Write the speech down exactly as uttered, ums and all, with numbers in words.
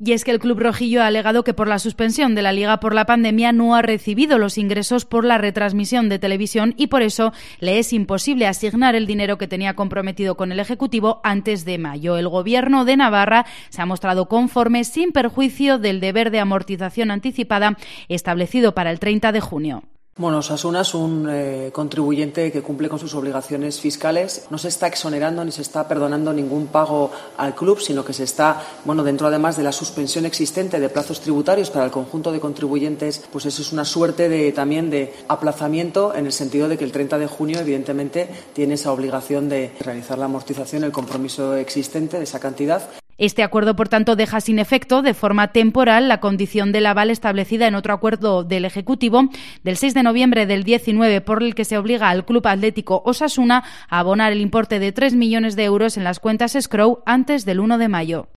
Y es que el club rojillo ha alegado que por la suspensión de la Liga por la pandemia no ha recibido los ingresos por la retransmisión de televisión y por eso le es imposible asignar el dinero que tenía comprometido con el Ejecutivo antes de mayo. El Gobierno de Navarra se ha mostrado conforme sin perjuicio del deber de amortización anticipada establecido para el treinta de junio. Bueno, Osasuna es un eh, contribuyente que cumple con sus obligaciones fiscales. No se está exonerando ni se está perdonando ningún pago al club, sino que se está, bueno, dentro además de la suspensión existente de plazos tributarios para el conjunto de contribuyentes, pues eso es una suerte de también de aplazamiento en el sentido de que el treinta de junio, evidentemente, tiene esa obligación de realizar la amortización, el compromiso existente de esa cantidad. Este acuerdo, por tanto, deja sin efecto de forma temporal la condición del aval establecida en otro acuerdo del Ejecutivo del seis de noviembre del diecinueve, por el que se obliga al Club Atlético Osasuna a abonar el importe de tres millones de euros en las cuentas escrow antes del uno de mayo.